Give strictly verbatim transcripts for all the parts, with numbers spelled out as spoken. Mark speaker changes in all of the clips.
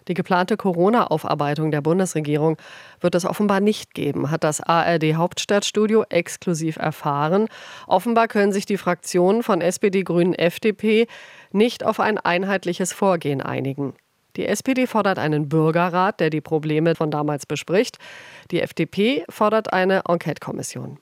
Speaker 1: Die geplante Corona-Aufarbeitung der Bundesregierung wird es offenbar nicht geben, hat das A R D-Hauptstadtstudio exklusiv erfahren. Offenbar können sich die Fraktionen von S P D, Grünen, F D P nicht auf ein einheitliches Vorgehen einigen. Die S P D fordert einen Bürgerrat, der die Probleme von damals bespricht. Die F D P fordert eine Enquete-Kommission.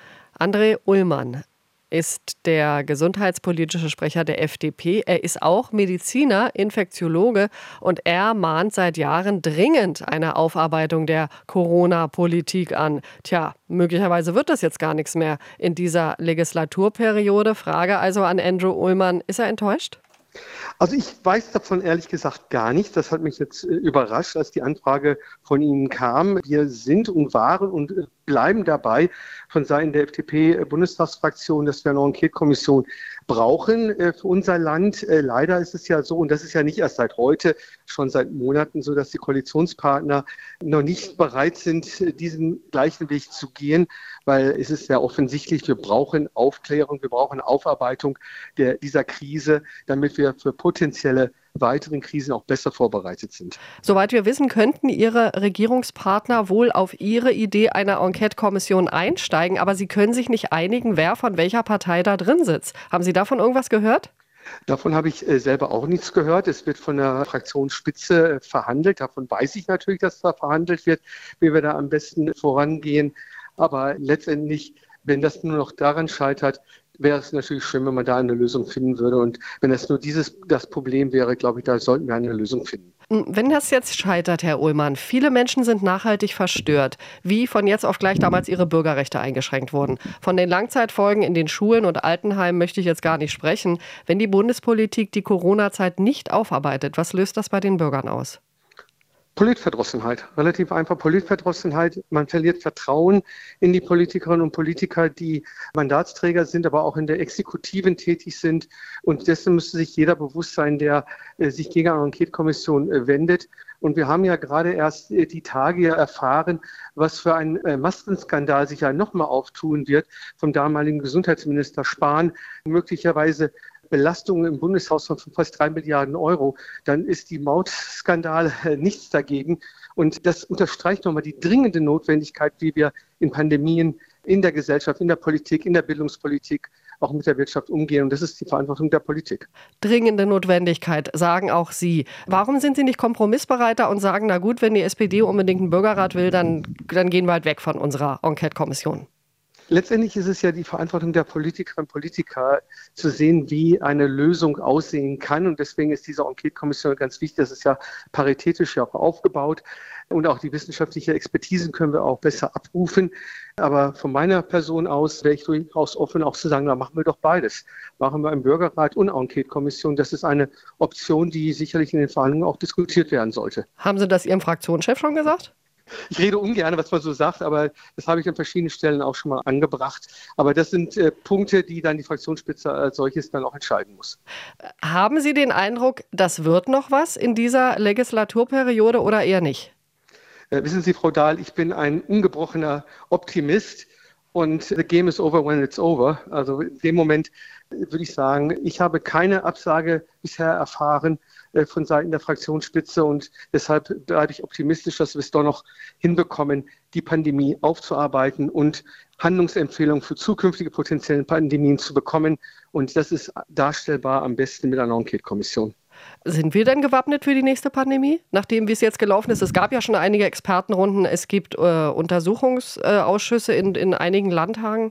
Speaker 1: André Ullmann ist der gesundheitspolitische Sprecher der F D P. Er ist auch Mediziner, Infektiologe und er mahnt seit Jahren dringend eine Aufarbeitung der Corona-Politik an. Tja, möglicherweise wird das jetzt gar nichts mehr in dieser Legislaturperiode. Frage also an Andrew Ullmann, ist er enttäuscht?
Speaker 2: Also ich weiß davon ehrlich gesagt gar nichts. Das hat mich jetzt äh, überrascht, als die Anfrage von Ihnen kam. Wir sind und waren und äh, bleiben dabei von Seiten der F D P-Bundestagsfraktion, dass wir eine Enquete-Kommission brauchen äh, für unser Land. Äh, leider ist es ja so, und das ist ja nicht erst seit heute, schon seit Monaten so, dass die Koalitionspartner noch nicht bereit sind, diesen gleichen Weg zu gehen, weil es ist ja offensichtlich, wir brauchen Aufklärung, wir brauchen Aufarbeitung der, dieser Krise, damit wir für potenzielle weiteren Krisen auch besser vorbereitet sind.
Speaker 1: Soweit wir wissen, könnten Ihre Regierungspartner wohl auf Ihre Idee einer Enquete-Kommission einsteigen, aber sie können sich nicht einigen, wer von welcher Partei da drin sitzt. Haben Sie davon irgendwas gehört?
Speaker 2: Davon habe ich äh, selber auch nichts gehört. Es wird von der Fraktionsspitze äh, verhandelt. Davon weiß ich natürlich, dass da verhandelt wird, wie wir da am besten vorangehen. Aber letztendlich, wenn das nur noch daran scheitert, wäre es natürlich schön, wenn man da eine Lösung finden würde. Und wenn es nur dieses das Problem wäre, glaube ich, da sollten wir eine Lösung finden.
Speaker 1: Wenn das jetzt scheitert, Herr Ullmann, viele Menschen sind nachhaltig verstört, wie von jetzt auf gleich damals ihre Bürgerrechte eingeschränkt wurden. Von den Langzeitfolgen in den Schulen und Altenheimen möchte ich jetzt gar nicht sprechen. Wenn die Bundespolitik die Corona-Zeit nicht aufarbeitet, was löst das bei den Bürgern aus?
Speaker 2: Politverdrossenheit, relativ einfach Politverdrossenheit. Man verliert Vertrauen in die Politikerinnen und Politiker, die Mandatsträger sind, aber auch in der Exekutiven tätig sind. Und dessen müsste sich jeder bewusst sein, der äh, sich gegen eine Enquete-Kommission äh, wendet. Und wir haben ja gerade erst äh, die Tage erfahren, was für ein äh, Maskenskandal sich ja nochmal auftun wird vom damaligen Gesundheitsminister Spahn, möglicherweise Belastungen im Bundeshaushalt von fast drei Milliarden Euro, dann ist die Mautskandal äh, nichts dagegen. Und das unterstreicht nochmal die dringende Notwendigkeit, wie wir in Pandemien in der Gesellschaft, in der Politik, in der Bildungspolitik, auch mit der Wirtschaft umgehen. Und das ist die Verantwortung der Politik.
Speaker 1: Dringende Notwendigkeit, sagen auch Sie. Warum sind Sie nicht kompromissbereiter und sagen, na gut, wenn die S P D unbedingt einen Bürgerrat will, dann, dann gehen wir halt weg von unserer Enquete-Kommission?
Speaker 2: Letztendlich ist es ja die Verantwortung der Politikerinnen und Politiker, zu sehen, wie eine Lösung aussehen kann. Und deswegen ist diese Enquete-Kommission ganz wichtig. Das ist ja paritätisch ja auch aufgebaut. Und auch die wissenschaftliche Expertise können wir auch besser abrufen. Aber von meiner Person aus wäre ich durchaus offen, auch zu sagen, na, machen wir doch beides. Machen wir einen Bürgerrat und eine Enquete-Kommission. Das ist eine Option, die sicherlich in den Verhandlungen auch diskutiert werden sollte.
Speaker 1: Haben Sie das Ihrem Fraktionschef schon gesagt?
Speaker 2: Ich rede ungern, was man so sagt, aber das habe ich an verschiedenen Stellen auch schon mal angebracht. Aber das sind äh, Punkte, die dann die Fraktionsspitze als solches dann auch entscheiden muss.
Speaker 1: Haben Sie den Eindruck, das wird noch was in dieser Legislaturperiode oder eher nicht?
Speaker 2: Äh, wissen Sie, Frau Dahl, ich bin ein ungebrochener Optimist. Und the game is over when it's over. Also in dem Moment würde ich sagen, ich habe keine Absage bisher erfahren äh, von Seiten der Fraktionsspitze und deshalb bleibe ich optimistisch, dass wir es doch noch hinbekommen, die Pandemie aufzuarbeiten und Handlungsempfehlungen für zukünftige potenzielle Pandemien zu bekommen. Und das ist darstellbar am besten mit einer Enquete-Kommission.
Speaker 1: Sind wir denn gewappnet für die nächste Pandemie? Nachdem, wie es jetzt gelaufen ist, es gab ja schon einige Expertenrunden, es gibt äh, Untersuchungsausschüsse in, in einigen Landtagen.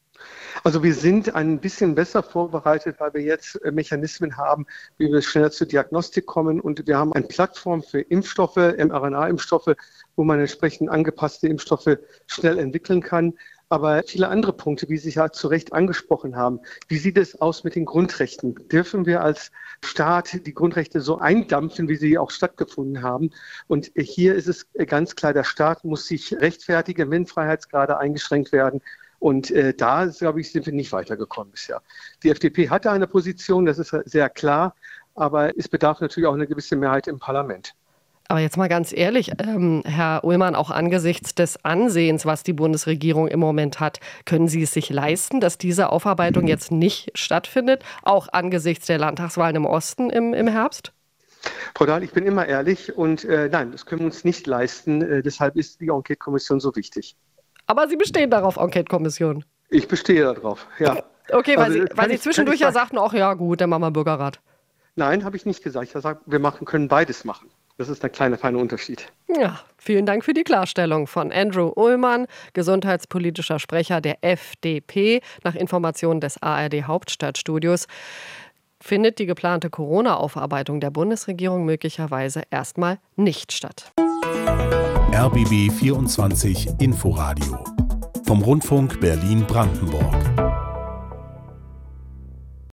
Speaker 2: Also wir sind ein bisschen besser vorbereitet, weil wir jetzt Mechanismen haben, wie wir schneller zur Diagnostik kommen. Und wir haben eine Plattform für Impfstoffe, mRNA-Impfstoffe, wo man entsprechend angepasste Impfstoffe schnell entwickeln kann. Aber viele andere Punkte, wie Sie ja zu Recht angesprochen haben. Wie sieht es aus mit den Grundrechten? Dürfen wir als Staat die Grundrechte so eindampfen, wie sie auch stattgefunden haben? Und hier ist es ganz klar, der Staat muss sich rechtfertigen, wenn Freiheitsgrade eingeschränkt werden. Und äh, da, glaube ich, sind wir nicht weitergekommen bisher. Die F D P hatte eine Position, das ist sehr klar, aber es bedarf natürlich auch eine gewisse Mehrheit im Parlament.
Speaker 1: Aber jetzt mal ganz ehrlich, ähm, Herr Ullmann, auch angesichts des Ansehens, was die Bundesregierung im Moment hat, können Sie es sich leisten, dass diese Aufarbeitung jetzt nicht stattfindet, auch angesichts der Landtagswahlen im Osten im, im Herbst?
Speaker 2: Frau Dahl, ich bin immer ehrlich und äh, nein, das können wir uns nicht leisten. Äh, deshalb ist die Enquete-Kommission so wichtig.
Speaker 1: Aber Sie bestehen darauf, Enquete-Kommission.
Speaker 2: Ich bestehe darauf, ja.
Speaker 1: Okay, weil
Speaker 2: also,
Speaker 1: Sie, weil Sie
Speaker 2: ich,
Speaker 1: zwischendurch ja sagten, ach ja gut, dann machen wir Bürgerrat.
Speaker 2: Nein, habe ich nicht gesagt. Ich habe gesagt, wir machen, können beides machen. Das ist ein kleiner, feiner Unterschied.
Speaker 1: Ja, vielen Dank für die Klarstellung von Andrew Ullmann, gesundheitspolitischer Sprecher der F D P. Nach Informationen des A R D-Hauptstadtstudios findet die geplante Corona-Aufarbeitung der Bundesregierung möglicherweise erstmal nicht statt.
Speaker 3: R B B vierundzwanzig Inforadio vom Rundfunk Berlin-Brandenburg.